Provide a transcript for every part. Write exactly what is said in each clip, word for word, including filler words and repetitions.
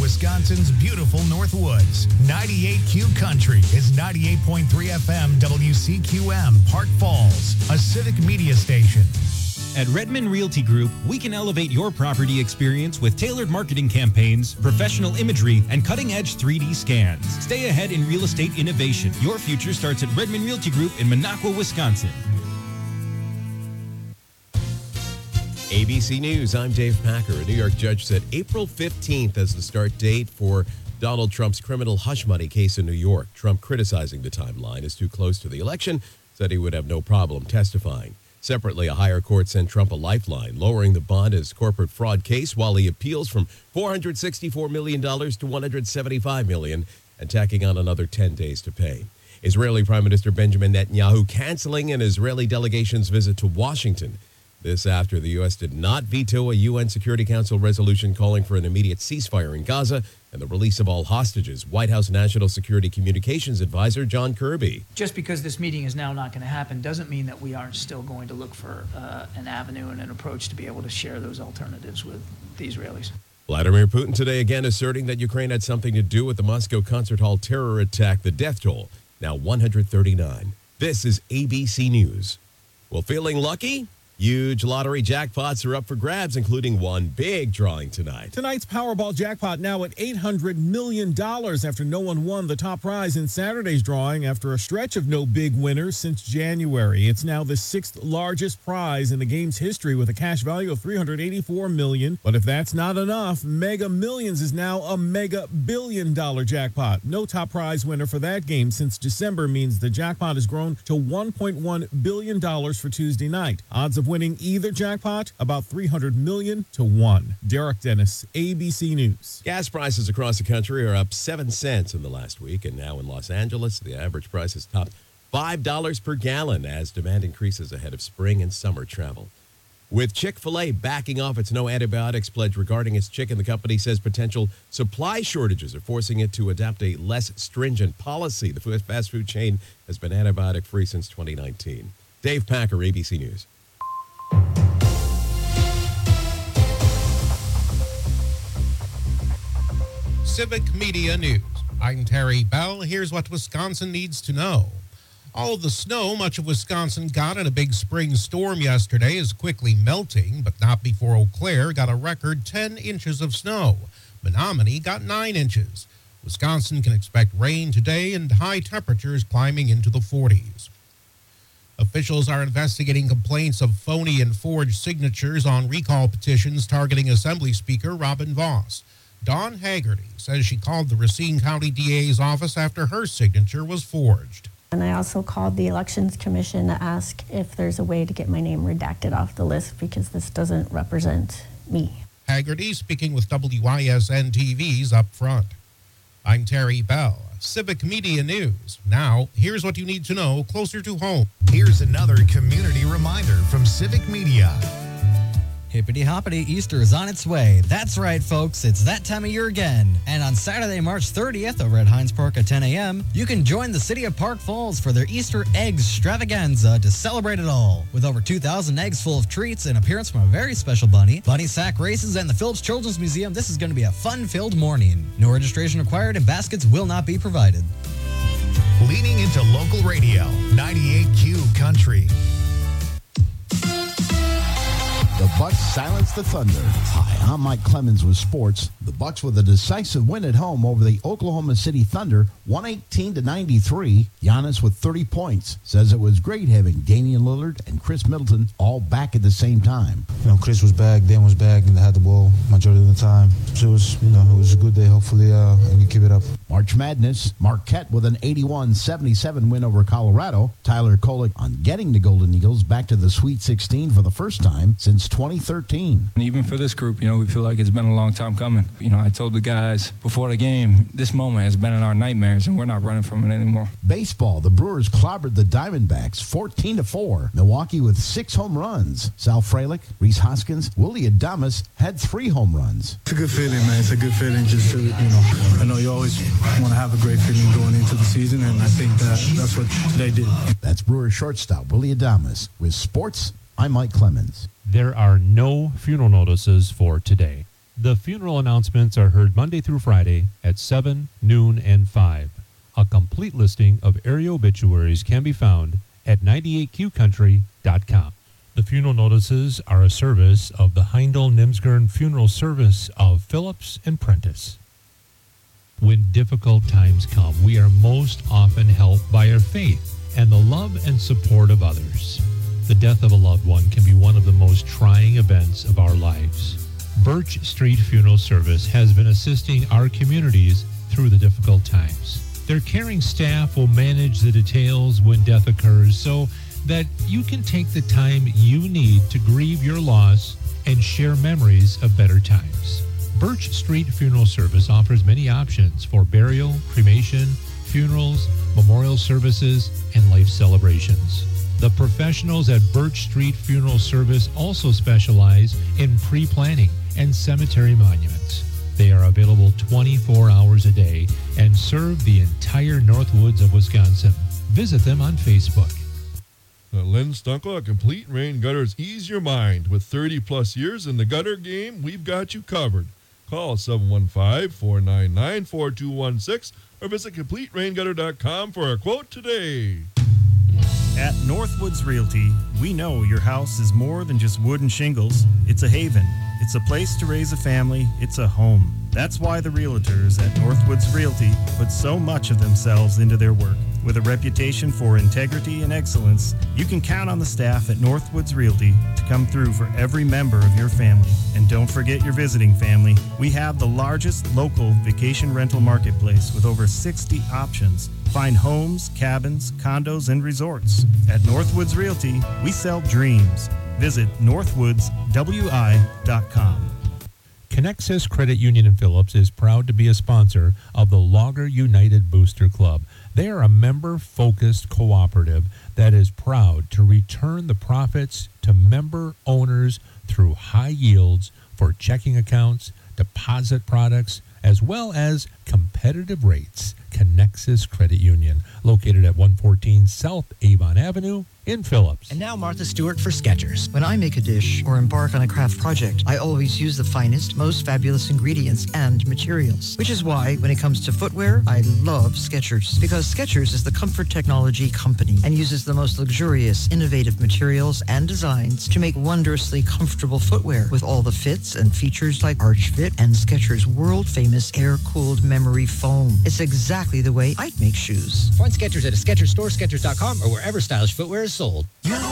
Wisconsin's beautiful Northwoods. ninety-eight Q Country is ninety-eight point three F M W C Q M, Park Falls, a civic media station. At Redmond Realty Group, we can elevate your property experience with tailored marketing campaigns, professional imagery, and cutting-edge three D scans. Stay ahead in real estate innovation. Your future starts at Redmond Realty Group in Minocqua, Wisconsin. A B C News, I'm Dave Packer. A New York judge set April fifteenth as the start date for Donald Trump's criminal hush money case in New York. Trump, criticizing the timeline as too close to the election, said he would have no problem testifying. Separately, a higher court sent Trump a lifeline, lowering the bond as corporate fraud case while he appeals from four hundred sixty-four million dollars to one hundred seventy-five million dollars and tacking on another ten days to pay. Israeli Prime Minister Benjamin Netanyahu canceling an Israeli delegation's visit to Washington. This after the U S did not veto a U N Security Council resolution calling for an immediate ceasefire in Gaza and the release of all hostages. White House National Security Communications Advisor John Kirby. Just because this meeting is now not going to happen doesn't mean that we aren't still going to look for uh, an avenue and an approach to be able to share those alternatives with the Israelis. Vladimir Putin today again asserting that Ukraine had something to do with the Moscow concert hall terror attack. The death toll now one hundred thirty-nine. This is A B C News. Well, feeling lucky? Huge lottery jackpots are up for grabs, including one big drawing tonight. Tonight's Powerball jackpot now at eight hundred million dollars after no one won the top prize in Saturday's drawing after a stretch of no big winners since January. It's now the sixth largest prize in the game's history with a cash value of three hundred eighty-four million dollars. But if that's not enough, Mega Millions is now a mega billion dollar jackpot. No top prize winner for that game since December means the jackpot has grown to one point one billion dollars for Tuesday night. Odds of winning either jackpot, about three hundred million to one. Derek Dennis, A B C News. Gas prices across the country are up seven cents in the last week, and now in Los Angeles, the average price has topped five dollars per gallon as demand increases ahead of spring and summer travel. With Chick-fil-A backing off its no antibiotics pledge regarding its chicken, the company says potential supply shortages are forcing it to adopt a less stringent policy. The fast food chain has been antibiotic-free since twenty nineteen. Dave Packer, A B C News. Civic Media News. I'm Terry Bell. Here's what Wisconsin needs to know. All of the snow much of Wisconsin got in a big spring storm yesterday is quickly melting, but not before Eau Claire got a record ten inches of snow. Menominee got nine inches. Wisconsin can expect rain today and high temperatures climbing into the forties. Officials are investigating complaints of phony and forged signatures on recall petitions targeting Assembly Speaker Robin Vos. Dawn Haggerty says she called the Racine County D A's office after her signature was forged. And I also called the Elections Commission to ask if there's a way to get my name redacted off the list because this doesn't represent me. Haggerty speaking with W I S N T V's Up Front. I'm Terry Bell, Civic Media News. Now, here's what you need to know closer to home. Here's another community reminder from Civic Media. Hippity hoppity, Easter is on its way. That's right, folks. It's that time of year again. And on Saturday, March thirtieth, over at Heinz Park at ten a.m., you can join the city of Park Falls for their Easter Eggs Extravaganza to celebrate it all. With over two thousand eggs full of treats, an appearance from a very special bunny, bunny sack races, and the Phillips Children's Museum, this is going to be a fun-filled morning. No registration required and baskets will not be provided. Leaning into local radio, ninety-eight Q Country. The Bucks silence the Thunder. Hi, I'm Mike Clemens with sports. The Bucks with a decisive win at home over the Oklahoma City Thunder, one eighteen to ninety-three. Giannis with thirty points says it was great having Damian Lillard and Chris Middleton all back at the same time. You know, Chris was back, Dan was back, and they had the ball majority of the time. So it was, you know, it was a good day. Hopefully, uh, we can keep it up. March Madness, Marquette with an eighty-one seventy-seven win over Colorado. Tyler Kolek on getting the Golden Eagles back to the Sweet sixteen for the first time since twenty thirteen. And even for this group, you know, we feel like it's been a long time coming. You know, I told the guys before the game, this moment has been in our nightmares, and we're not running from it anymore. Baseball, the Brewers clobbered the Diamondbacks fourteen to four. Milwaukee with six home runs. Sal Frelick, Rhys Hoskins, Willie Adames had three home runs. It's a good feeling, man. It's a good feeling just to, you know, I know you always want to have a great feeling going into the season, and I think that that's what they did. That's Brewers shortstop Willie Adames. With sports, I'm Mike Clemens. There are no funeral notices for today. The funeral announcements are heard Monday through Friday at seven, noon, and five. A complete listing of area obituaries can be found at ninety-eight Q country dot com. The funeral notices are a service of the Heindel Nimsgern Funeral Service of Phillips and Prentice. When difficult times come, we are most often helped by our faith and the love and support of others. The death of a loved one can be one of the most trying events of our lives. Birch Street Funeral Service has been assisting our communities through the difficult times. Their caring staff will manage the details when death occurs so that you can take the time you need to grieve your loss and share memories of better times. Birch Street Funeral Service offers many options for burial, cremation, funerals, memorial services, and life celebrations. The professionals at Birch Street Funeral Service also specialize in pre-planning and cemetery monuments. They are available twenty-four hours a day and serve the entire Northwoods of Wisconsin. Visit them on Facebook. Uh, Len Stunkel at Complete Rain Gutters. Ease your mind. With thirty plus years in the gutter game, we've got you covered. Call seven one five, four nine nine, four two one six or visit complete rain gutter dot com for a quote today. At Northwoods Realty, we know your house is more than just wood and shingles. It's a haven. It's a place to raise a family. It's a home. That's why the realtors at Northwoods Realty put so much of themselves into their work. With a reputation for integrity and excellence, you can count on the staff at Northwoods Realty to come through for every member of your family. And don't forget your visiting family. We have the largest local vacation rental marketplace with over sixty options. Find homes, cabins, condos, and resorts. At Northwoods Realty, we sell dreams. Visit northwoods w i dot com. Connexus Credit Union in Phillips is proud to be a sponsor of the Logger United Booster Club. They are a member-focused cooperative that is proud to return the profits to member owners through high yields for checking accounts, deposit products, as well as competitive rates. Connexus Credit Union, located at one fourteen South Avon Avenue in Phillips. And now Martha Stewart for Skechers. When I make a dish or embark on a craft project, I always use the finest, most fabulous ingredients and materials. Which is why, when it comes to footwear, I love Skechers. Because Skechers is the comfort technology company and uses the most luxurious, innovative materials and designs to make wondrously comfortable footwear with all the fits and features like Arch Fit and Skechers' world-famous air-cooled memory foam. It's exactly the way I'd make shoes. Find Skechers at a Skechers store, Skechers dot com, or wherever stylish footwear is sold.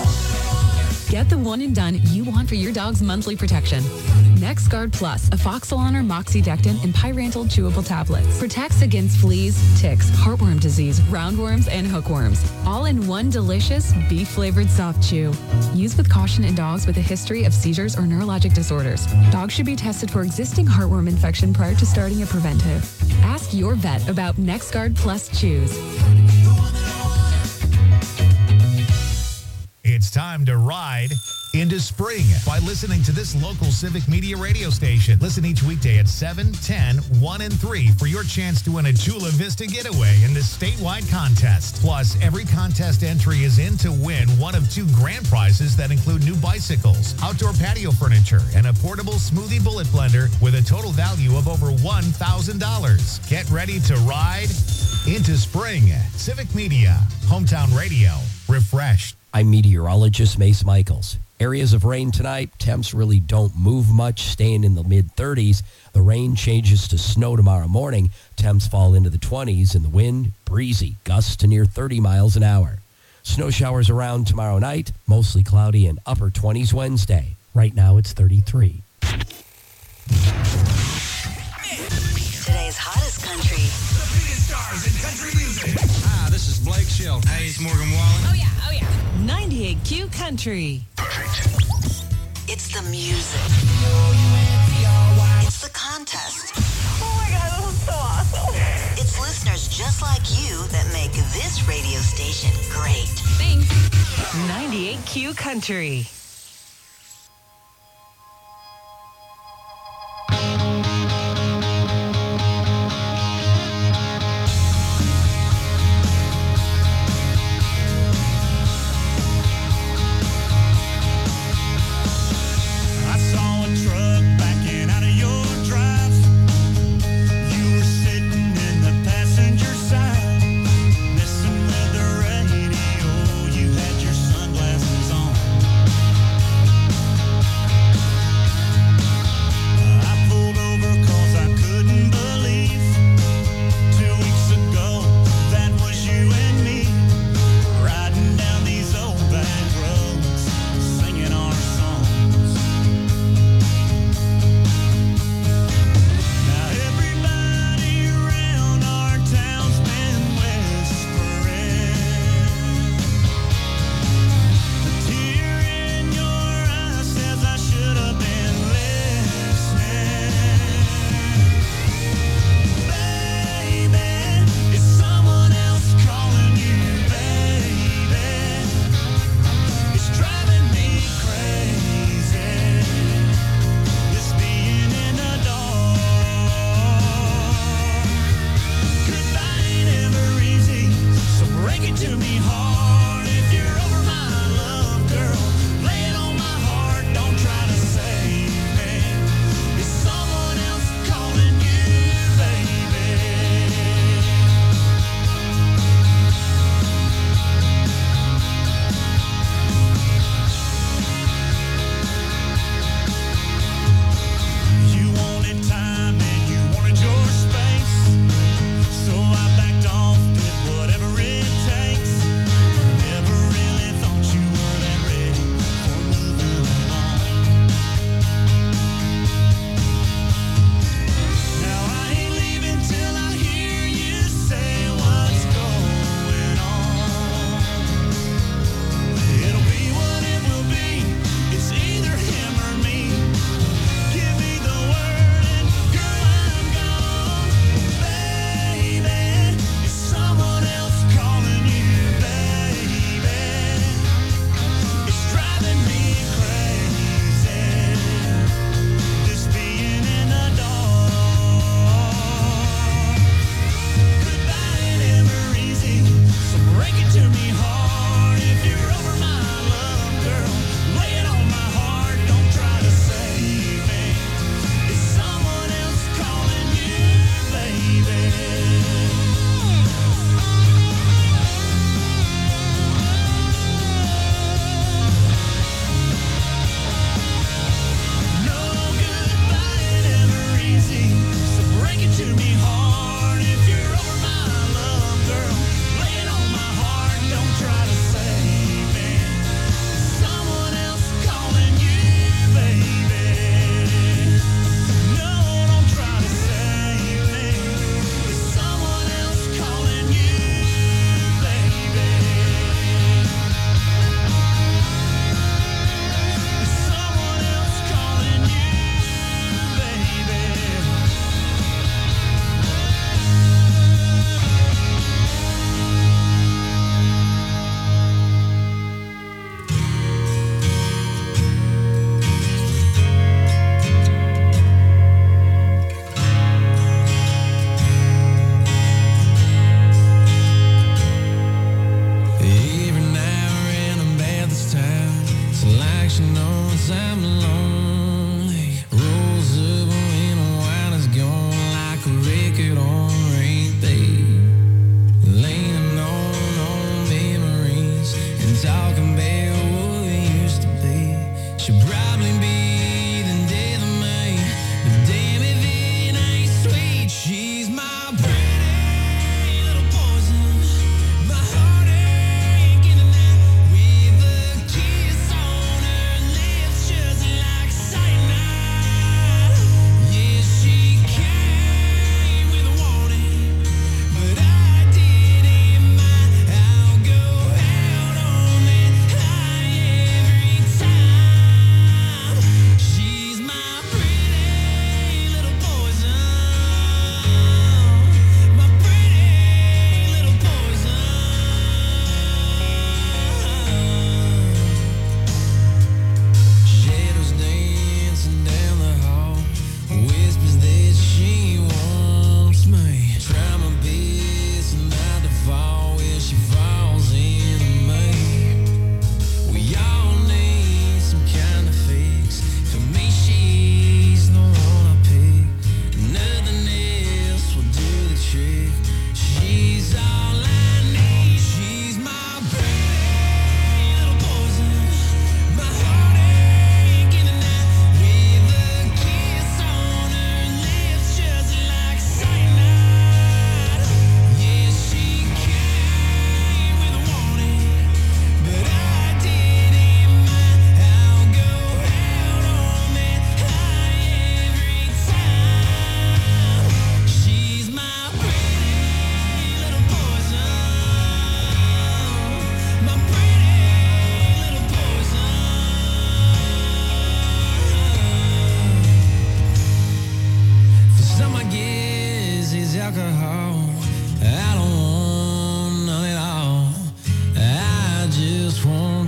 Get the one and done you want for your dog's monthly protection. NexGard Plus, Afoxolaner, Moxidectin, and Pyrantel chewable tablets. Protects against fleas, ticks, heartworm disease, roundworms, and hookworms. All in one delicious beef-flavored soft chew. Used with caution in dogs with a history of seizures or neurologic disorders. Dogs should be tested for existing heartworm infection prior to starting a preventive. Ask your vet about NexGard Plus Chews. It's time to ride into spring by listening to this local Civic Media radio station. Listen each weekday at seven, ten, one, and three for your chance to win a Chula Vista getaway in the statewide contest. Plus, every contest entry is in to win one of two grand prizes that include new bicycles, outdoor patio furniture, and a portable smoothie bullet blender with a total value of over one thousand dollars. Get ready to ride into spring. Civic Media, hometown radio, refreshed. I'm meteorologist Mace Michaels. Areas of rain tonight. Temps really don't move much, staying in the mid thirties. The rain changes to snow tomorrow morning. Temps fall into the twenties, and the wind, breezy, gusts to near thirty miles an hour. Snow showers around tomorrow night, mostly cloudy and upper twenties Wednesday. Right now it's thirty-three. Today's hottest country. The biggest stars in country music. Hi, this is Blake Shelton. Hey, it's Morgan Wallen. Oh, yeah, oh, yeah. ninety-eight Q Country. Perfect. It's the music. It's the contest. Oh, my God, this is so awesome. It's listeners just like you that make this radio station great. Thanks. ninety-eight Q Country. I saw a truck backing out of your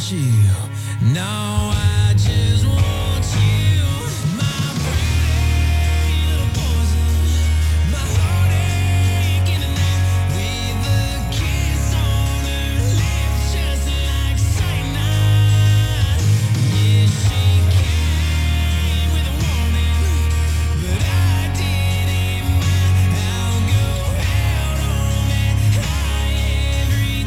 chill. Now I just want you, my pretty little poison, my heartache in the night, with a kiss on her lips just like cyanide. Yeah, she came with a warning, but I didn't mind. I'll go out on that high every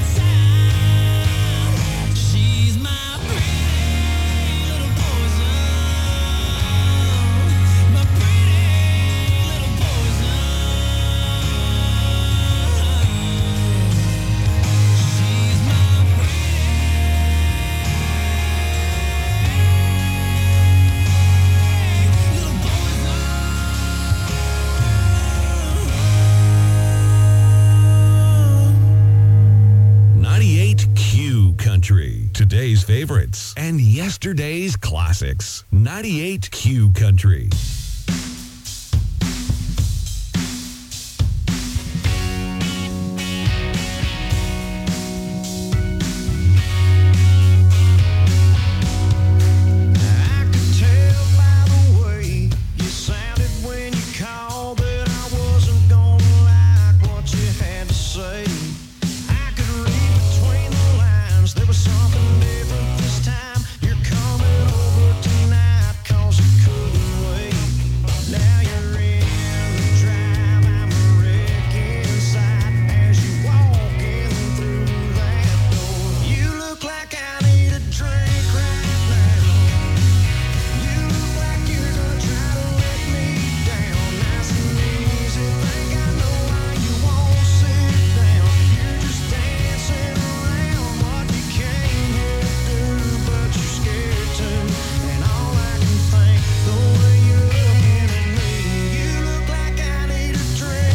time. She's my pretty little poison, my pretty little poison. She's my pretty little ninety-eight Q Country. Today's favorites and yesterday's classics. ninety-eight Q Country. I could tell by the way you sounded when you called that I wasn't gonna like what you had to say. I could read between the lines, there was something different this time. You're coming over tonight 'cause you couldn't wait. Now you're in the drive, I'm a wreck inside as you walk in through that door. You look like I need a drink right now. You look like you're gonna try to let me down. Nice and easy, think I know why you won't sit down. You're just dancing around what you came here to do, but you're scared to. And all I can think, the way you're looking at me, you look like I need a drink.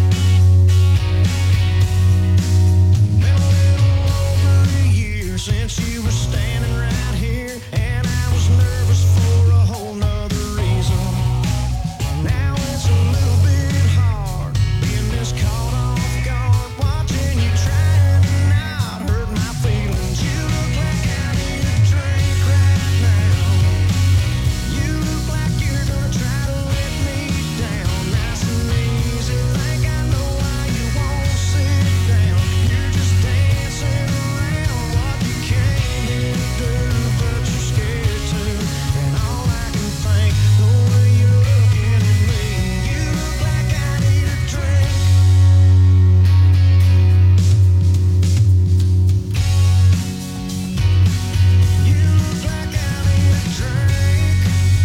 Been a little over a year since you were standing right here, and I was nervous for a whole nother reason. Now it's a little bit hard being this caught off guard, watching you trying to not hurt my feelings. You look like I need a drink right now. You look like you're gonna try to let me down. Nice and easy, think I know why you won't sit down. You're just dancing around what you came here to do, but you're scared to. And all I can think, the way you're looking at me, you look like I need a drink. You look like I need a drink.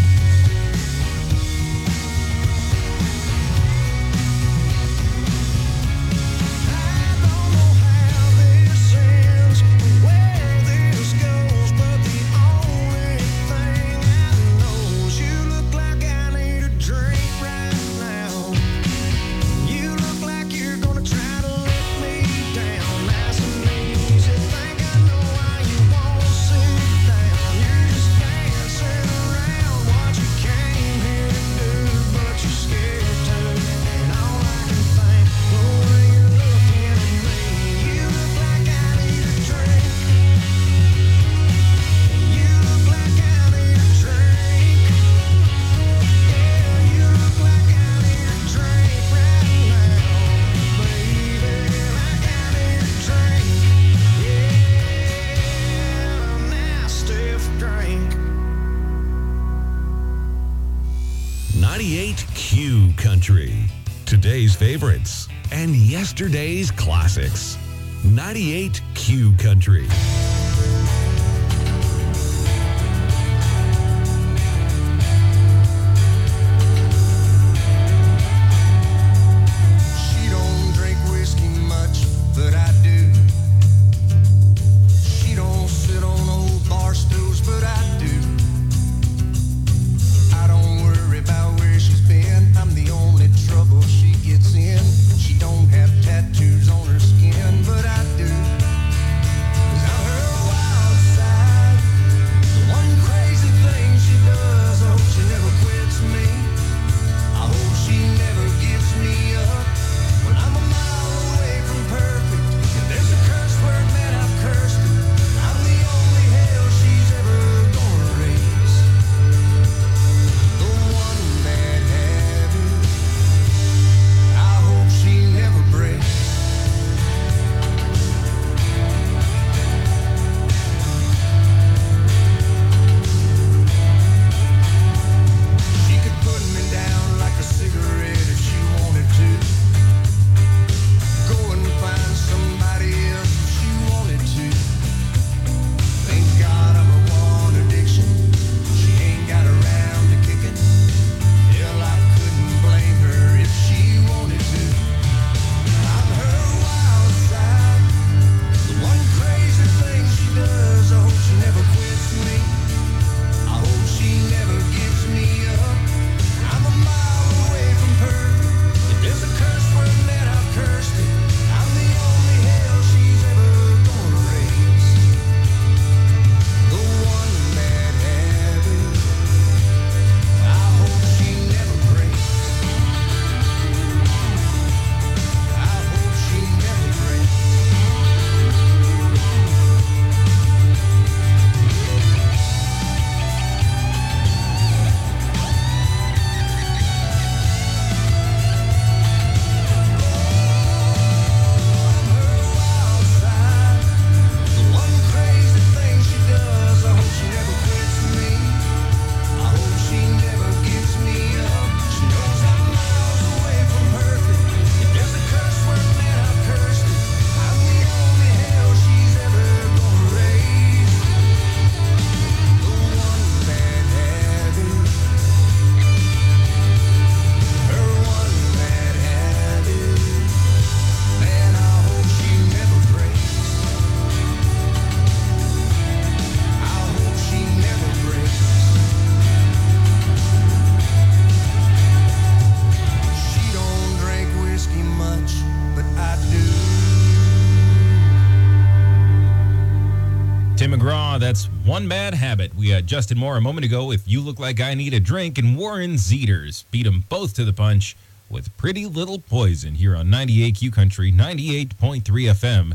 I don't know how this ends, where this goes, but the only thing I know is you look like I need a drink right now. You look like you're gonna try to let me down. Nice and easy, think I know why you won't sit down. You're just dancing around what you came here to do, but you're scared to. And all I can think, the way you're looking at me, you look like I need a drink. You look like I need a drink. Yeah, you look like I need a drink right now, baby. Like I need a drink. Yeah, a nice stiff drink. ninety-eight Q Country. Today's favorites and yesterday's classics. ninety-eight Q Country. She don't drink whiskey much, but I do. She don't sit on old bar stools, but I do. I don't worry about where she's been. I'm the only trouble she gets in. She don't have tattoos on her skin, but I do. 'Cause I'm her That's One Bad Habit. We had Justin Moore a moment ago. If you look like I need a drink, and Warren Zeters beat them both to the punch with Pretty Little Poison here on ninety-eight Q Country, ninety-eight point three F M,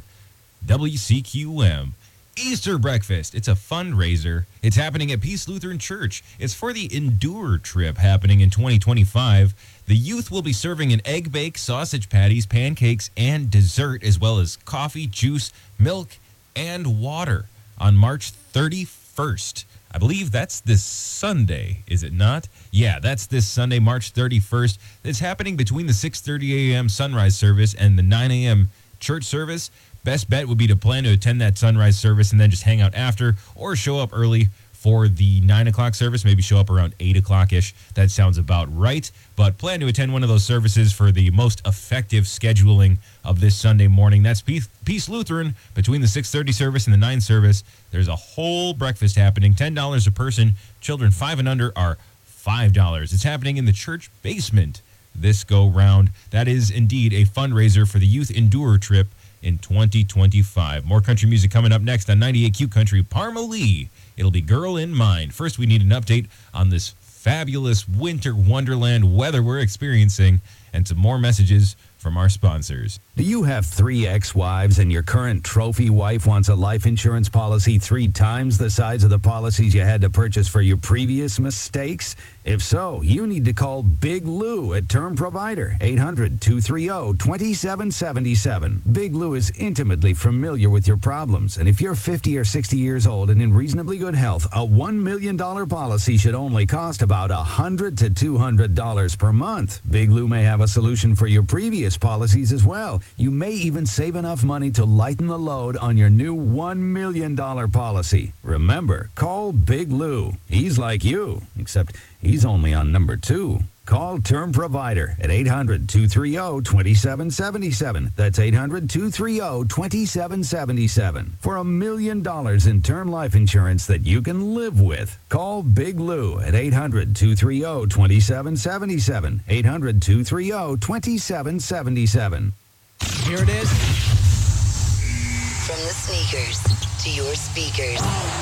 W C Q M. Easter breakfast. It's a fundraiser. It's happening at Peace Lutheran Church. It's for the Endure trip happening in twenty twenty-five. The youth will be serving an egg bake, sausage patties, pancakes, and dessert, as well as coffee, juice, milk, and water on March thirty-first. I believe that's this Sunday, is it not? Yeah, that's this Sunday, March thirty-first. It's happening between the six thirty a.m. sunrise service and the nine a.m. church service. Best bet would be to plan to attend that sunrise service and then just hang out after, or show up early for the nine o'clock service, maybe show up around eight o'clock-ish. That sounds about right. But plan to attend one of those services for the most effective scheduling of this Sunday morning. That's Peace, Peace Lutheran between the six thirty service and the nine service. There's a whole breakfast happening, ten dollars a person. Children five and under are five dollars. It's happening in the church basement this go-round. That is indeed a fundraiser for the Youth Endure trip in twenty twenty-five. More country music coming up next on ninety-eight Q Country. Parma Lee. It'll be Girl in Mind. First, we need an update on this fabulous winter wonderland weather we're experiencing and some more messages from our sponsors. Do you have three ex-wives and your current trophy wife wants a life insurance policy three times the size of the policies you had to purchase for your previous mistakes? If so, you need to call Big Lou at Term Provider, eight hundred, two three zero, two seven seven seven. Big Lou is intimately familiar with your problems, and if you're fifty or sixty years old and in reasonably good health, a one million dollars policy should only cost about one hundred to two hundred dollars per month. Big Lou may have a solution for your previous policies as well. You may even save enough money to lighten the load on your new one million dollars policy. Remember, call Big Lou. He's like you, except he's only on number two. Call Term Provider at eight hundred, two three zero, two seven seven seven. That's eight hundred, two three zero, two seven seven seven. For a million dollars in term life insurance that you can live with. Call Big Lou at eight hundred, two three zero, two seven seven seven. eight hundred, two three zero, two seven seven seven. Here it is. From the sneakers to your speakers.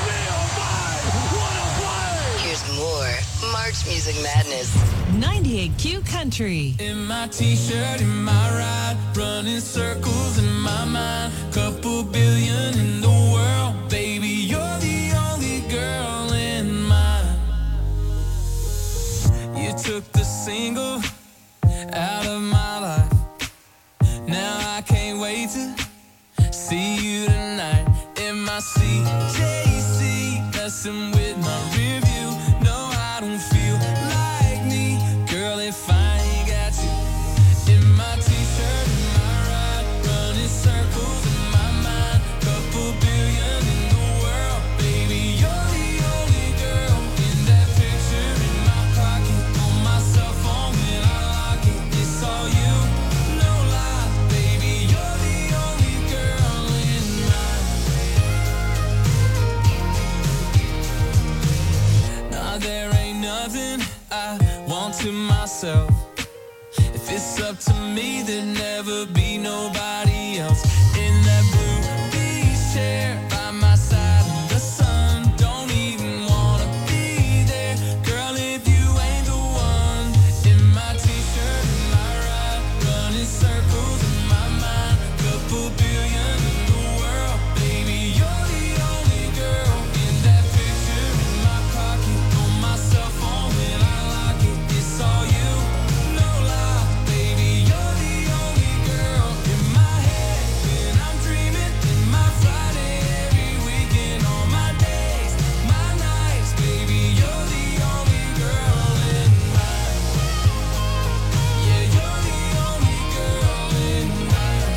Here's more March Music Madness. ninety-eight Q Country. In my t-shirt, in my ride, running circles in my mind. Couple billion in the world, baby, you're the only girl in mine. You took the single out of my life. Now I can't wait to see you tonight in my C J C, messing with my rear view. No, I don't feel like me, girl, if I ain't got you. In my t-shirt, in my ride, running circles in my mind. Couple billion in the world, baby, you're the only girl in that picture in my pocket. On my cell phone when I lock it, it's all you. No lie, baby, you're the only girl in mine. Nah, there ain't nothing I want to myself. If it's up to me, there'd never be nobody else. In that blue beach chair by my side in the sun, don't even wanna be there, girl, if you ain't the one. In my t-shirt, in my ride, running circles in my mind. Couple billion in the world, baby, you're the only girl in that picture in my pocket. On my cell phone when I lock it, it's all you. No lie, baby, you're the only girl in my head when I'm dreaming. In my Friday, every weekend, on my days, my nights, baby, you're the only girl in mine. Yeah, you're the only girl in mine.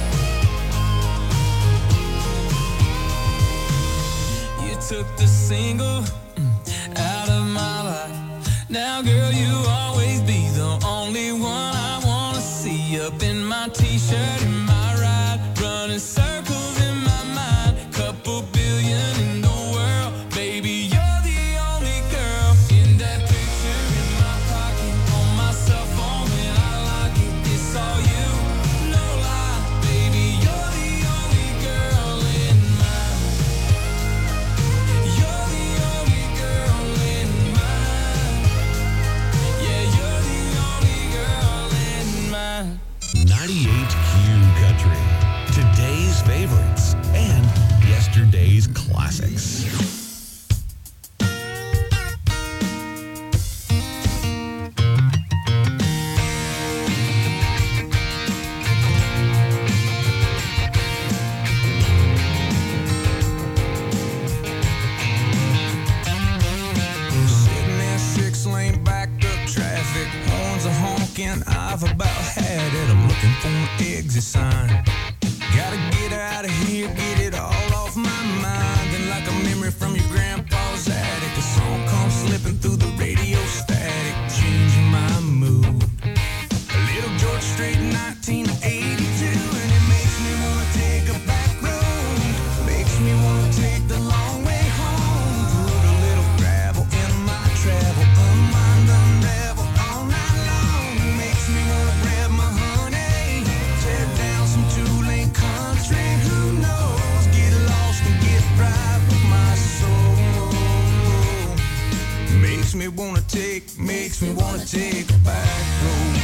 You took the single mm, out of my life. Now, girl, you always be the only one I wanna see. Up in my t-shirt, in my ride, running circles in my mind. Couple billion in the world, baby, you're the only girl in that picture in my pocket. On my cell phone when I lock it, it's all you. No lie, baby, you're the only girl in mine. You're ninety-eight Q Country. Today's favorites and yesterday's classics. I've about had it. I'm looking for an exit sign. Gotta get out of here, get it all off my mind. And like a memory from your grandpa's attic, a song comes slipping through the radio static, changing my mood. A little George Strait, nineteen eighty-two, and it makes me wanna take a back road. Makes me wanna take the long way home. Put a little gravel in my travel, unwind, unravel all night long. Makes me wanna grab my honey, tear down some two-lane country. Who knows? Get lost and get right with my soul. Makes me wanna take, makes me wanna take a back road.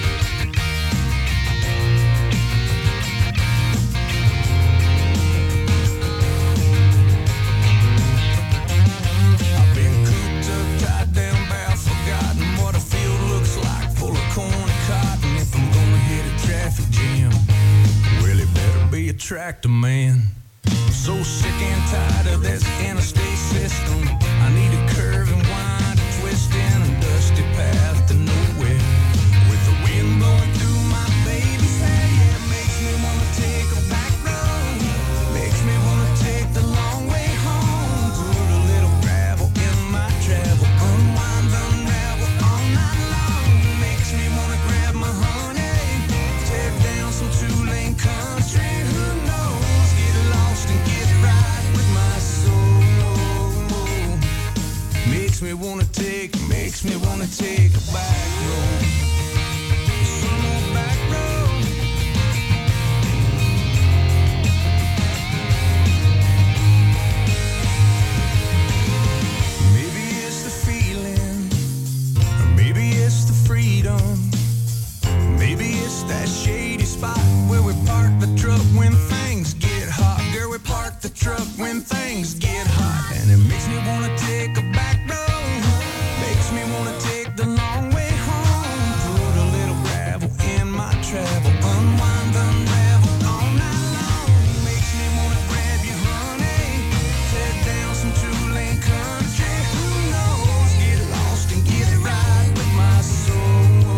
I've been cooped up, tied down, bound, forgotten what a field looks like, full of corn and cotton. If I'm gonna hit a traffic jam, well, it better be a tractor man. I'm so sick and tired of this interstate system. I need a curve and wind, a twist in a dusty path to nowhere. With the wind blowing through my baby's hair, yeah, it makes me wanna take a back road. Makes me wanna take the long way home. Put a little gravel in my travel, unwind, unravel all night long. Makes me wanna grab my honey, tear down some two-lane country. Who knows? Get lost and get right with my soul. Makes me wanna take, makes me wanna take a back road. Some more back road. Maybe it's the feeling, or maybe it's the freedom. Maybe it's that shady spot where we park the truck when things get hot. Girl, we park the truck when things get hot. And it makes me wanna take a back road. Makes me wanna take the long way home. Put a little gravel in my travel, unwind, unravel all night long. Makes me wanna grab you, honey, tear down some two-lane country. Who knows? Get lost and get right with my soul.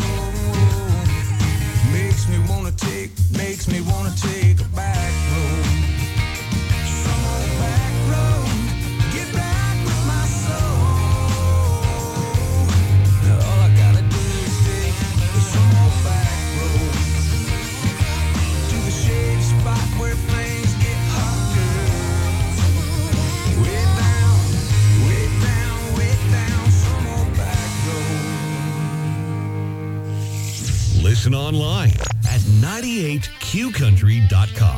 Makes me wanna take, makes me wanna take a back road. Some old back road, get right with my soul. Now all I gotta do is take some old back road to the shady spot where things get hot, girl. Way down, way down, way down, some old back road. Listen online at ninety-eight Q country dot com.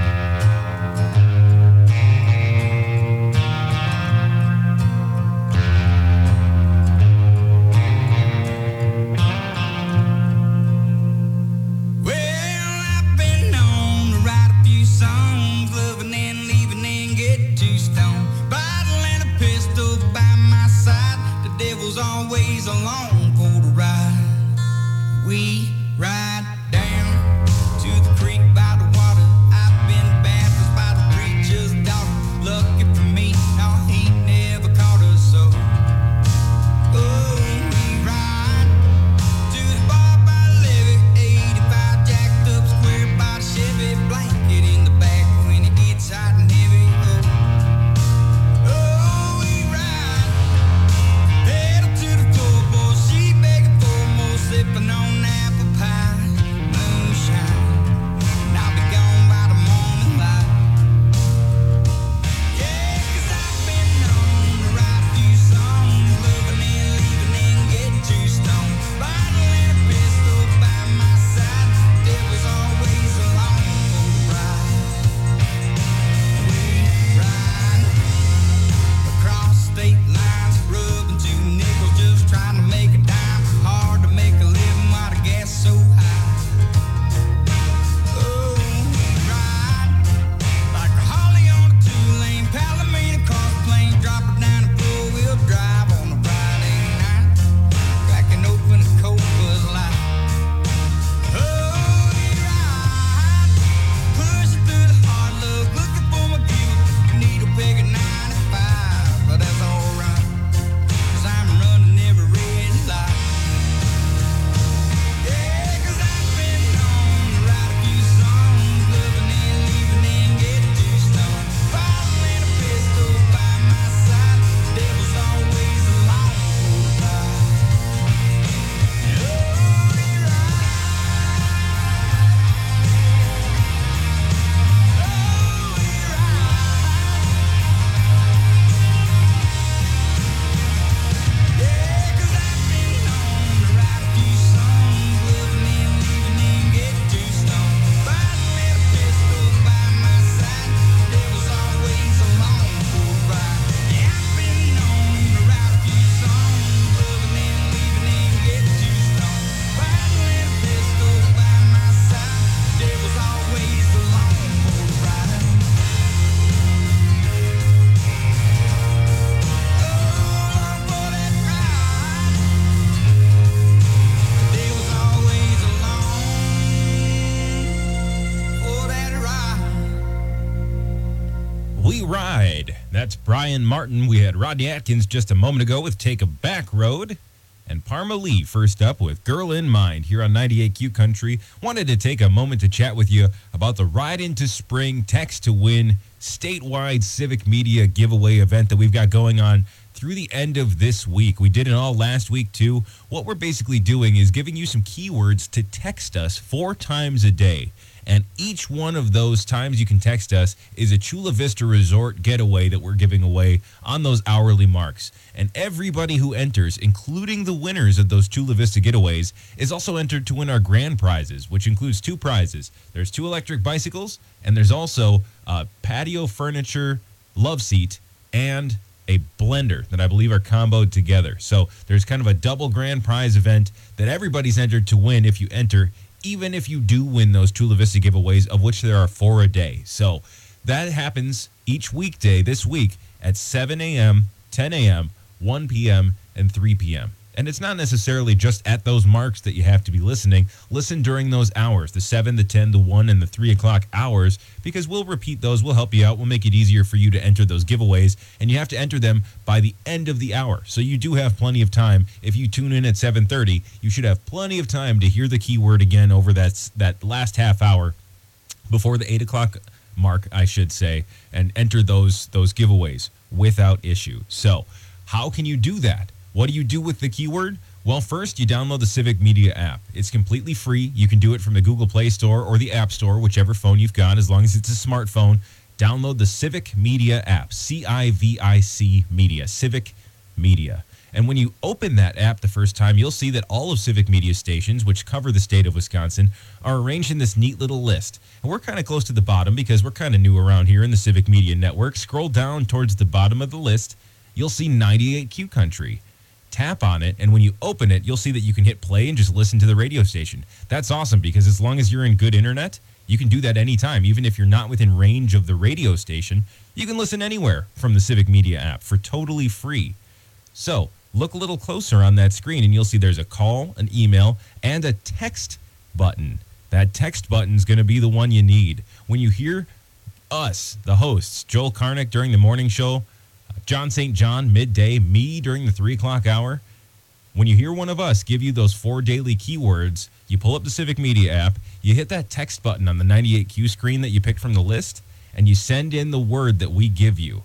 Well, I've been known to write a few songs, loving and leaving and get too stoned. Bottle and a pistol by my side, the devil's always along for the ride. We ride down to the creek by the water. I've been baptized by the preacher's daughter. Lucky for me, no, he never caught us so. Oh, we ride to the bar by the levee, eighty-five jacked up square body Chevy, blanket in the back when it gets hot and heavy. Oh, oh, we ride pedal to the floor, boy. She Statewide. That's Brian Martin. We had Rodney Atkins just a moment ago with Take a Back Road. And Parma Lee first up with Girl in Mind here on ninety-eight Q Country. Wanted to take a moment to chat with you about the Ride into Spring Text to Win statewide civic media giveaway event that we've got going on through the end of this week. We did it all last week too. What we're basically doing is giving you some keywords to text us four times a day. And each one of those times you can text us is a Chula Vista Resort getaway that we're giving away on those hourly marks. And everybody who enters, including the winners of those Chula Vista getaways, is also entered to win our grand prizes, which includes two prizes. There's two electric bicycles, and there's also a patio furniture love seat and a blender that I believe are comboed together. So there's kind of a double grand prize event that everybody's entered to win if you enter, even if you do win those Chula Vista giveaways, of which there are four a day. So that happens each weekday this week at seven a.m., ten a.m., one p.m., and three p.m. And it's not necessarily just at those marks that you have to be listening. Listen during those hours, the seven, the ten, the one, and the three o'clock hours, because we'll repeat those. We'll help you out. We'll make it easier for you to enter those giveaways, and you have to enter them by the end of the hour. So you do have plenty of time. If you tune in at seven thirty, you should have plenty of time to hear the keyword again over that, that last half hour before the eight o'clock mark, I should say, and enter those, those giveaways without issue. So how can you do that? What do you do with the keyword? Well, first, you download the Civic Media app. It's completely free. You can do it from the Google Play Store or the App Store, whichever phone you've got, as long as it's a smartphone. Download the Civic Media app, C I V I C Media, Civic Media. And when you open that app the first time, you'll see that all of Civic Media stations, which cover the state of Wisconsin, are arranged in this neat little list. And we're kind of close to the bottom because we're kind of new around here in the Civic Media network. Scroll down towards the bottom of the list. You'll see ninety-eight Q Country. Tap on it, and when you open it, you'll see that you can hit play and just listen to the radio station. That's awesome, because as long as you're in good internet, you can do that anytime. Even if you're not within range of the radio station, you can listen anywhere from the Civic Media app for totally free. So look a little closer on that screen, and you'll see there's a call, an email, and a text button. That text button is going to be the one you need. When you hear us, the hosts, Joel Karnick during the morning show, John Saint John midday, me during the three o'clock hour. When you hear one of us give you those four daily keywords, you pull up the Civic Media app, you hit that text button on the ninety-eight Q screen that you picked from the list, and you send in the word that we give you.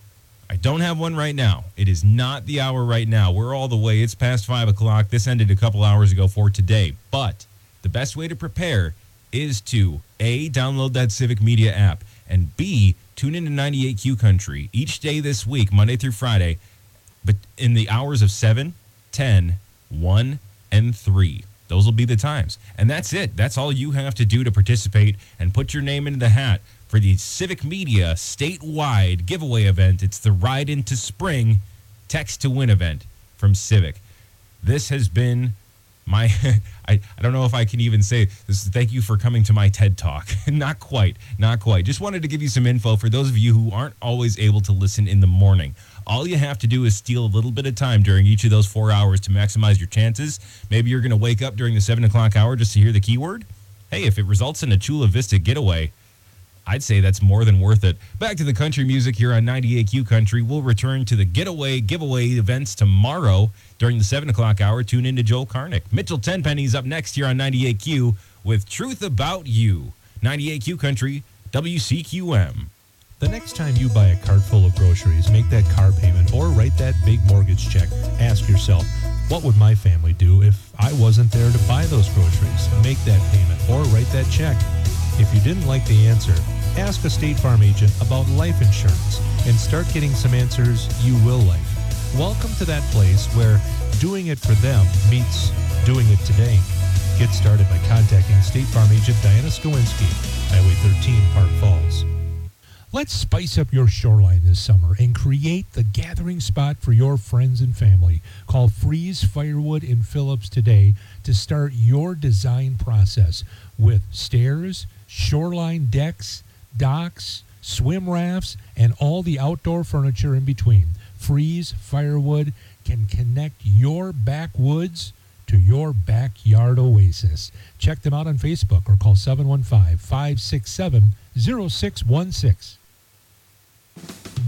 I don't have one right now. It is not the hour right now. We're all the way. It's past five o'clock. This ended a couple hours ago for today. But the best way to prepare is to, A, download that Civic Media app, and B, tune into ninety-eight Q Country each day this week, Monday through Friday, but in the hours of seven, ten, one, and three. Those will be the times. And that's it. That's all you have to do to participate and put your name into the hat for the Civic Media statewide giveaway event. It's the Ride into Spring Text to Win event from Civic. This has been my, I, I don't know if I can even say this. Thank you for coming to my TED Talk. Not quite, not quite. Just wanted to give you some info for those of you who aren't always able to listen in the morning. All you have to do is steal a little bit of time during each of those four hours to maximize your chances. Maybe you're going to wake up during the seven o'clock hour just to hear the keyword. Hey, if it results in a Chula Vista getaway, I'd say that's more than worth it. Back to the country music here on ninety-eight Q Country. We'll return to the getaway giveaway events tomorrow during the seven o'clock hour. Tune in to Joel Karnick. Mitchell Tenpenny's up next here on ninety-eight Q with Truth About You. ninety-eight Q Country, W C Q M. The next time you buy a cart full of groceries, make that car payment, or write that big mortgage check, ask yourself, what would my family do if I wasn't there to buy those groceries? Make that payment or write that check. If you didn't like the answer, ask a State Farm agent about life insurance and start getting some answers you will like. Welcome to that place where doing it for them meets doing it today. Get started by contacting State Farm agent Diana Skowinski, Highway thirteen, Park Falls. Let's spice up your shoreline this summer and create the gathering spot for your friends and family. Call Freeze Firewood in Phillips today to start your design process with stairs, shoreline decks, docks, swim rafts, and all the outdoor furniture in between. Freeze Firewood can connect your backwoods to your backyard oasis. Check them out on Facebook or call seven one five, five six seven, zero six one six.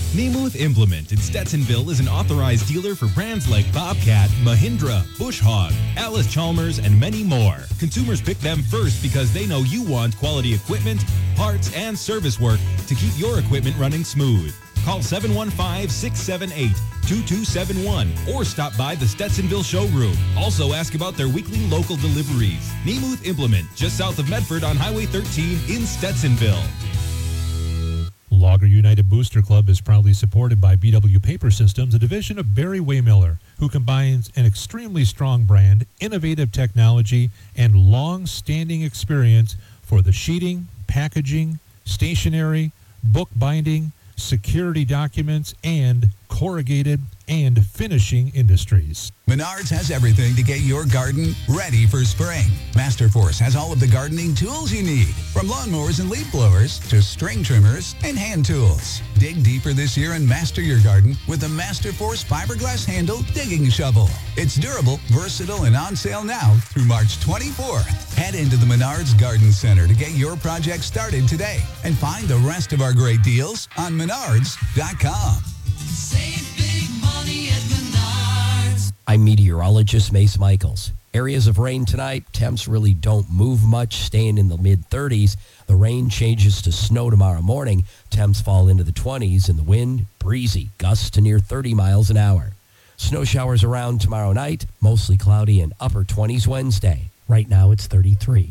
Nemuth Implement in Stetsonville is an authorized dealer for brands like Bobcat, Mahindra, Bush Hog, Alice Chalmers, and many more. Consumers pick them first because they know you want quality equipment, parts, and service work to keep your equipment running smooth. Call seven one five, six seven eight, two two seven one or stop by the Stetsonville showroom. Also ask about their weekly local deliveries. Nemuth Implement, just south of Medford on Highway thirteen in Stetsonville. Logger United Booster Club is proudly supported by B W Paper Systems, a division of Barry Waymiller, who combines an extremely strong brand, innovative technology, and long-standing experience for the sheeting, packaging, stationery, book binding, security documents, and corrugated and finishing industries. Menards has everything to get your garden ready for spring. Masterforce has all of the gardening tools you need, from lawnmowers and leaf blowers to string trimmers and hand tools. Dig deeper this year and master your garden with the Masterforce fiberglass handle digging shovel. It's durable, versatile, and on sale now through March twenty-fourth. Head into the Menards Garden Center to get your project started today and find the rest of our great deals on menards dot com. Save big money at Menards. I'm meteorologist Mace Michaels. Areas of rain tonight. Temps really don't move much, staying in the mid thirties. The rain changes to snow tomorrow morning. Temps fall into the twenties, and the wind breezy, gusts to near thirty miles an hour. Snow showers around tomorrow night, mostly cloudy and upper twenties Wednesday. Right now it's thirty-three.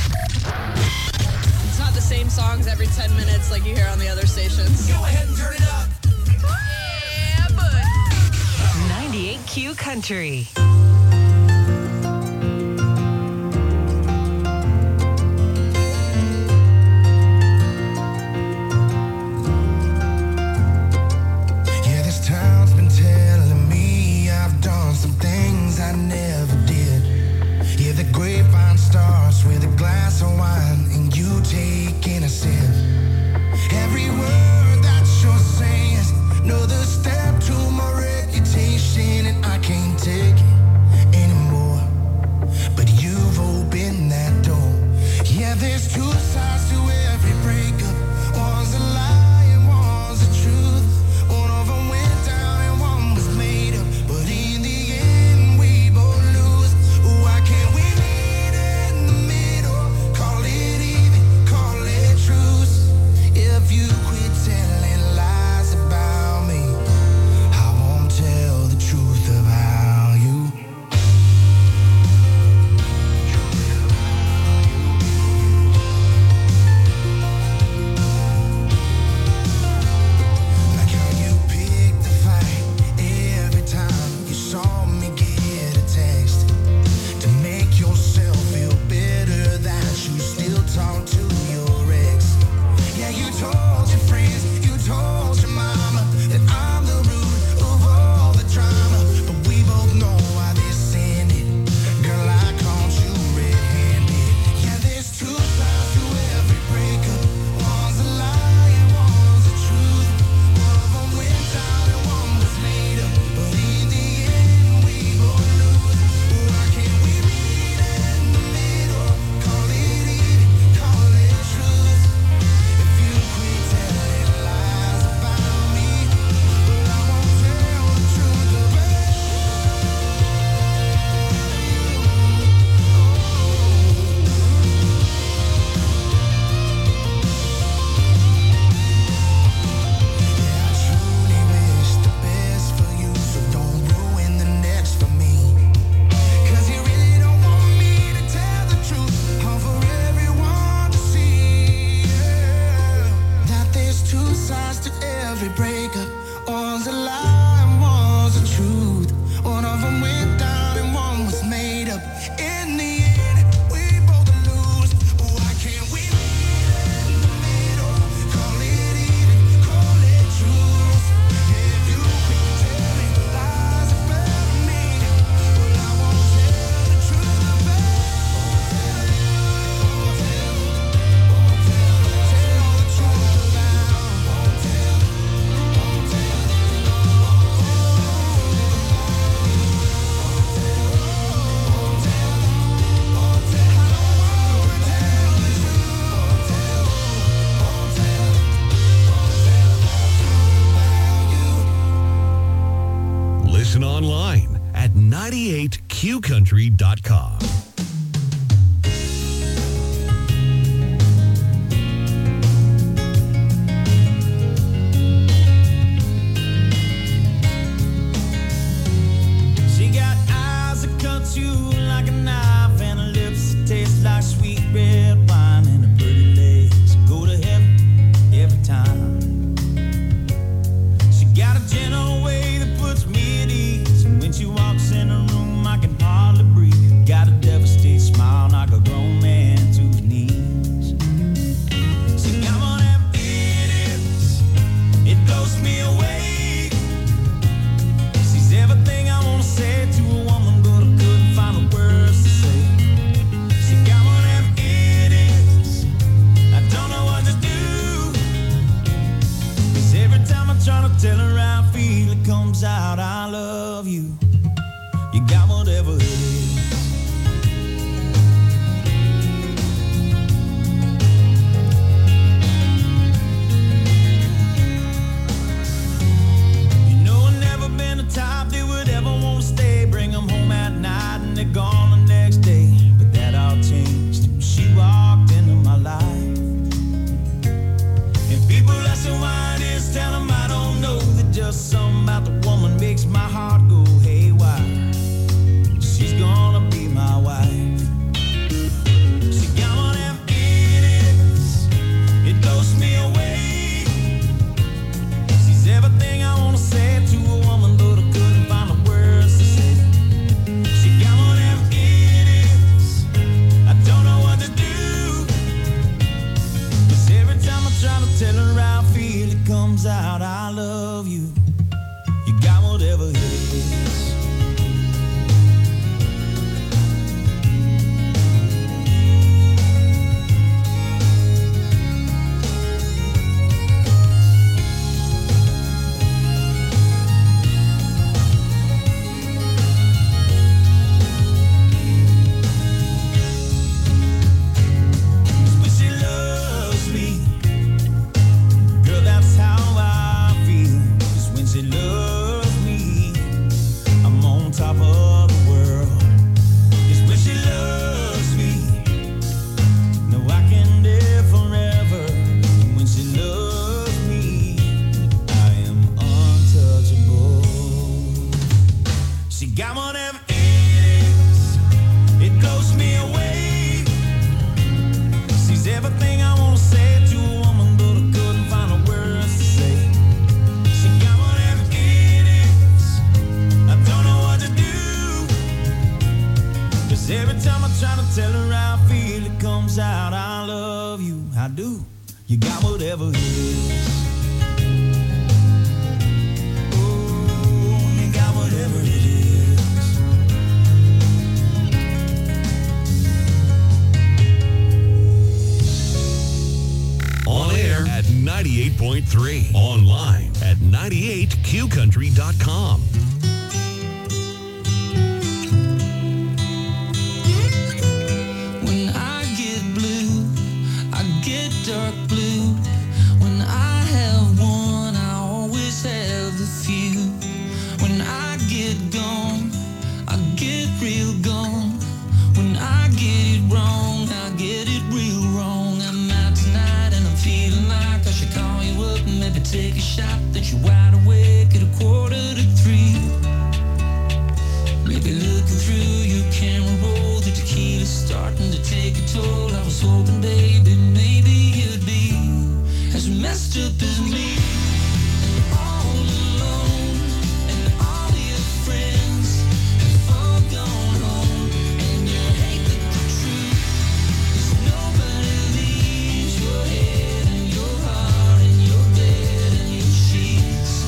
It's not the same songs every ten minutes like you hear on the other stations. Go ahead and turn it up. Yeah, bud. ninety-eight Q Country. Yeah, this town's been telling me I've done some things I never did. Yeah, the grapevine starts with a glass of wine and you taking a sip. Every word that you're saying is another step to my reputation, and I can't take it. ninety-eight Q country dot com. She got eyes that cut you like a knife and her lips that taste like sweet red wine and her pretty legs go to heaven every time. She got a gentle way that puts me at ease. When she walks in a room, I can hardly breathe. Got a devastating smile, knock a grown man to his knees. She got one of them idiots, it blows me away. She's everything I wanna say to a woman, but I couldn't find the words to say. She got one of them idiots, I don't know what to do. 'Cause every time I try to tell her how I feel, it comes out, I love you. You got whatever it is. You know I've never been the type that would ever want to stay. Bring them home at night and they're gone the next day. But that all changed when she walked into my life. And people ask me why it is, tell them I don't know. That just something about the woman makes my heart go haywire. She's gonna be my wife. She got one of them idiots, it blows me away. She's everything I wanna say to a woman, but I couldn't find the words to say. She got one of them idiots, I don't know what to do. 'Cause every time I try to tell her how I feel, it comes out, I love you. You got whatever it is. When she loves me, girl, that's how I feel. 'Cause when she loves me, I'm on top of the world. 'Cause when she loves me, no, I can live forever. And when she loves me, I am untouchable. She got one of them idiots, it blows me away. She's everything I wanna say to a woman, but I couldn't find the words to say. She got one of them idiots, I don't know what to do. 'Cause every time I try to tell her how I feel, it comes out, I love you. I do. You got whatever it is. Oh, you got whatever it is. On air at ninety-eight point three. Online at ninety-eight Q country dot com. When I get blue, I get dark blue. When I have one, I always have a few. When I get gone, I get real gone. When I get it wrong, I get it real wrong. I'm out tonight and I'm feeling like I should call you up and maybe take a shot. That you're wide awake at a quarter to three. Maybe looking through your camera roll, the tequila's starting to take a toll. I was hoping, baby, maybe you'd be as messed up as me. All alone, and all your friends have all gone home, and you hate the truth. 'Cause nobody leaves your head and your heart and your bed and your sheets.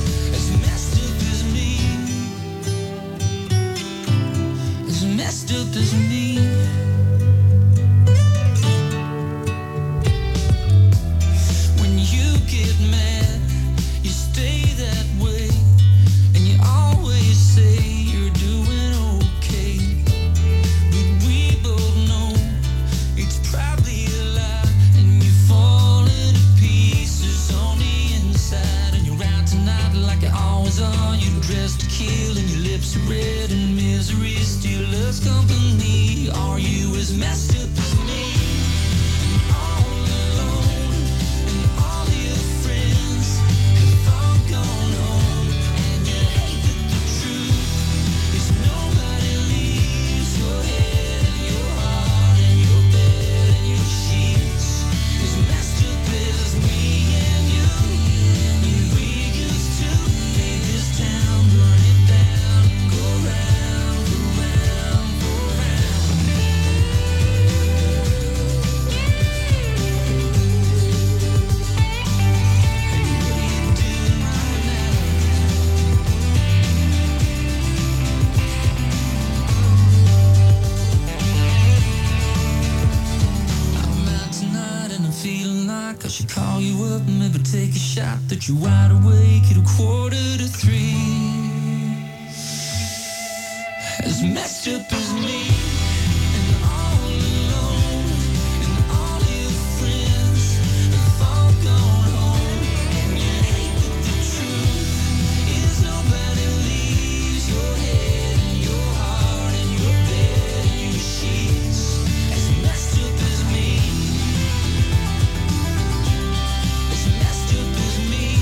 like I should call you up and maybe take a shot that you're wide awake at a quarter to three. As messed up as me, and all alone, and all your friends have all gone home, and you hate that the truth is nobody leaves your head and your heart and your bed and your sheets. As messed up as me, as messed up as me.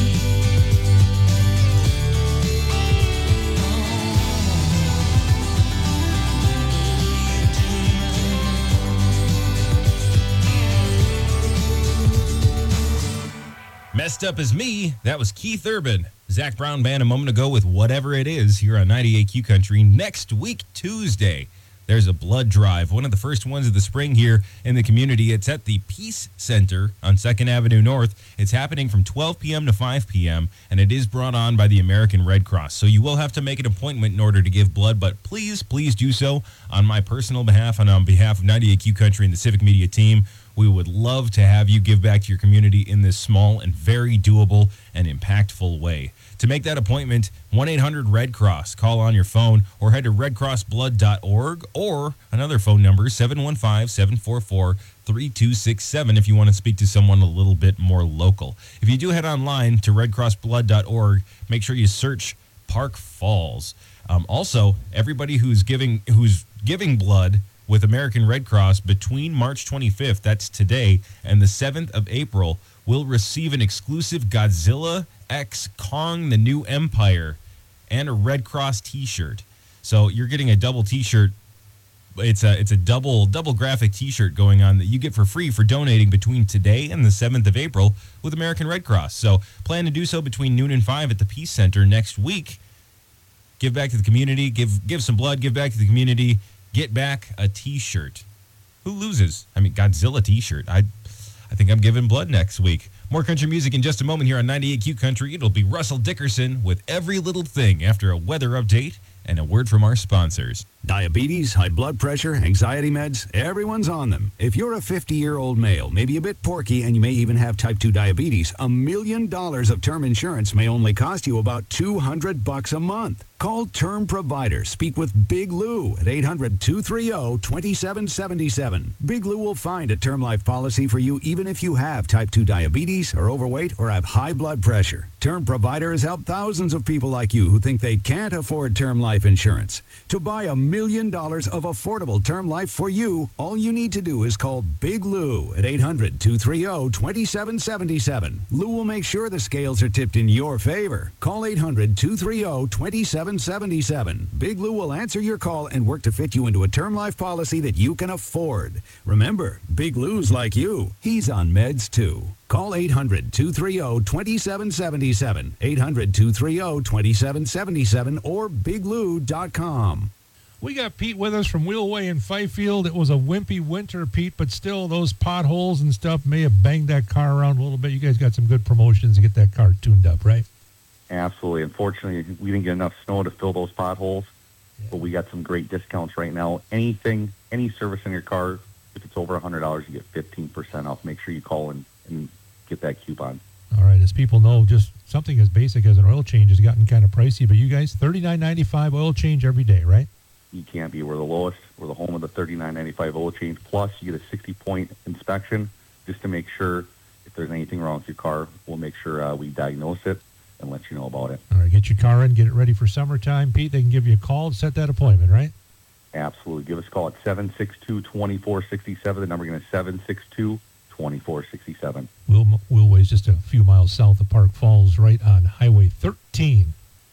Messed Up As Me, that was Keith Urban. Zach Brown Band a moment ago with Whatever It Is here on ninety-eight Q Country. Next week, Tuesday, there's a blood drive, one of the first ones of the spring here in the community. It's at the Peace Center on second Avenue North. It's happening from twelve p.m. to five p.m., and it is brought on by the American Red Cross. So you will have to make an appointment in order to give blood, but please, please do so on my personal behalf and on behalf of ninety-eight Q Country and the Civic Media team. We would love to have you give back to your community in this small and very doable and impactful way. To make that appointment, one eight hundred red cross. Call on your phone or head to red cross blood dot org or another phone number, seven one five, seven four four, three two six seven if you want to speak to someone a little bit more local. If you do head online to red cross blood dot org, make sure you search Park Falls. Um, also, everybody who's giving who's giving blood with American Red Cross between March twenty-fifth, that's today, and the seventh of April, will receive an exclusive Godzilla X Kong the New Empire and a Red Cross t-shirt. So you're getting a double t-shirt. It's a it's a double double graphic t-shirt going on that you get for free for donating between today and the seventh of April with American Red Cross. So plan to do so between noon and five at the Peace Center next week. Give back to the community, give give some blood, give back to the community. Get back a t-shirt. Who loses? I mean, Godzilla t-shirt. I I think I'm giving blood next week. More country music in just a moment here on ninety-eight Q Country. It'll be Russell Dickerson with Every Little Thing after a weather update and a word from our sponsors. Diabetes, high blood pressure, anxiety meds, everyone's on them. If you're a fifty-year-old male, maybe a bit porky, and you may even have type two diabetes, a million dollars of term insurance may only cost you about two hundred bucks a month. Call Term Provider. Speak with Big Lou at eight hundred, two three zero, two seven seven seven. Big Lou will find a term life policy for you even if you have type two diabetes, are overweight, or have high blood pressure. Term Provider has helped thousands of people like you who think they can't afford term life insurance. To buy a million dollars of affordable term life for you, all you need to do is call Big Lou at eight hundred, two three zero, two seven seven seven. Lou will make sure the scales are tipped in your favor. Call eight hundred, two three zero, two seven seven seven. Big Lou will answer your call and work to fit you into a term life policy that you can afford. Remember, Big Lou's like you. He's on meds too. Call eight hundred, two three zero, two seven seven seven, eight hundred, two three zero, two seven seven seven, or big lou dot com. We got Pete with us from Wheelway in Fifield. It was a wimpy winter, Pete, but still those potholes and stuff may have banged that car around a little bit. You guys got some good promotions to get that car tuned up, right? Absolutely. Unfortunately, we didn't get enough snow to fill those potholes, yeah. But we got some great discounts right now. Anything, any service in your car, if it's over one hundred dollars, you get fifteen percent off. Make sure you call and, and get that coupon. All right. As people know, just something as basic as an oil change has gotten kind of pricey, but you guys, thirty-nine ninety-five oil change every day, right? You can't be. We're the lowest. We're the home of the thirty-nine ninety-five oil change. Plus, you get a sixty-point inspection just to make sure if there's anything wrong with your car. We'll make sure uh, we diagnose it and let you know about it. All right, get your car in, get it ready for summertime. Pete, they can give you a call and set that appointment, right? Absolutely. Give us a call at seven six two, two four six seven. The number again is seven six two, two four six seven. Wheel, Wheelway's just a few miles south of Park Falls, right on Highway thirteen.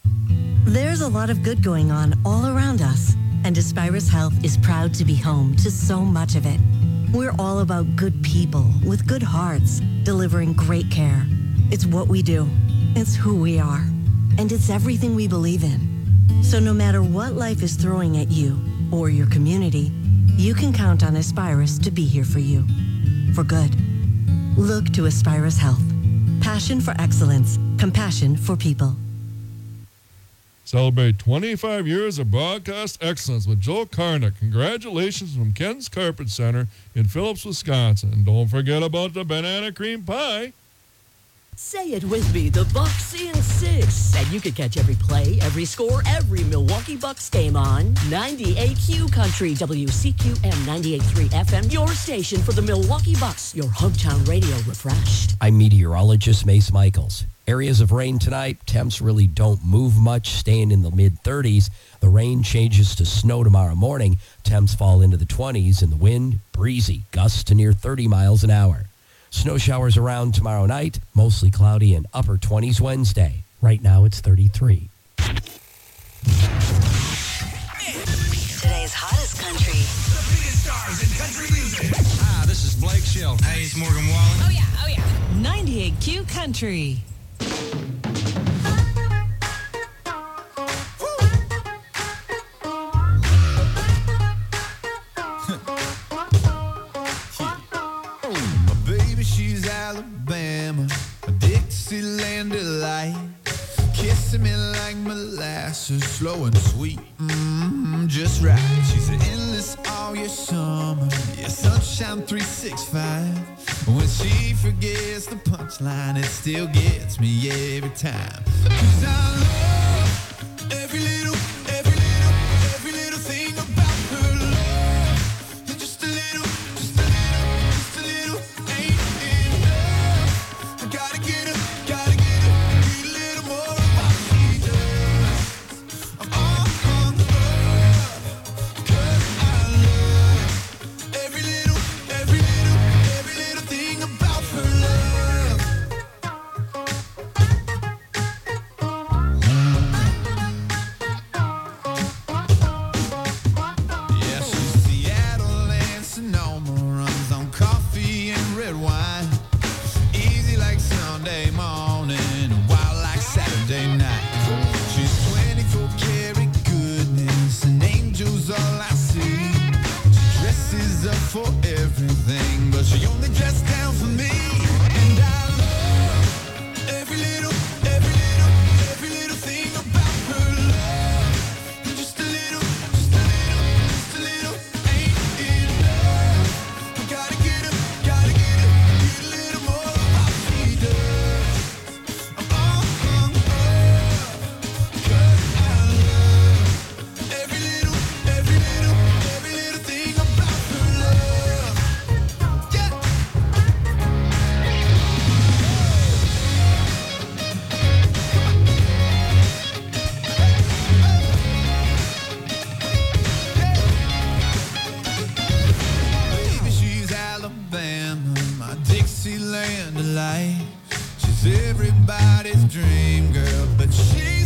There's a lot of good going on all around us, and Aspirus Health is proud to be home to so much of it. We're all about good people with good hearts, delivering great care. It's what we do. It's who we are. And it's everything we believe in. So no matter what life is throwing at you or your community, you can count on Aspirus to be here for you. For good. Look to Aspirus Health. Passion for excellence. Compassion for people. Celebrate twenty-five years of broadcast excellence with Joe Karnick. Congratulations from Ken's Carpet Center in Phillips, Wisconsin. And don't forget about the banana cream pie. Say it with me, the Bucks in six. And you can catch every play, every score, every Milwaukee Bucks game on ninety-eight Q Country, W C Q M ninety-eight point three F M, your station for the Milwaukee Bucks, your hometown radio refreshed. I'm meteorologist Mace Michaels. Areas of rain tonight. Temps really don't move much, staying in the mid thirties. The rain changes to snow tomorrow morning. Temps fall into the twenties, and the wind, breezy, gusts to near thirty miles an hour. Snow showers around tomorrow night, mostly cloudy and upper twenties Wednesday. Right now it's thirty-three. Today's hottest country. The biggest stars in country music. Hi, this is Blake Shelton. Hey, it's Morgan Wallen. Oh, yeah, oh, yeah. ninety-eight Q Country. She's Alabama, a Dixieland delight. Kissing me like molasses, slow and sweet, mm, just right. She's endless all year summer, yeah, sunshine three sixty-five. When she forgets the punchline, it still gets me every time. 'Cause I love every little, every little, every little thing about her love. Just a little, just a little, just a little ain't enough. I gotta get her, gotta get her, need a little more of what she does. I'm all hung up, 'cause I love every little, every little, every little thing about her love. Yeah, she's Seattle and Sonoma, runs on coffee and red wine. Easy like Sunday morning, wild like Saturday night. She's twenty-four karat goodness, and angels all I see. She dresses up for everything, but she only dressed down for me. And I love every little, every little, every little thing about her love. Just a little, just a little, just a little ain't enough. I gotta get her, gotta get her, get a little more of what she does. I'm all hung up, 'cause I love every little, every little, every little thing about her love. Yeah. Baby, she's Alabama, my Dixieland delight. She's everybody's dream girl, but she's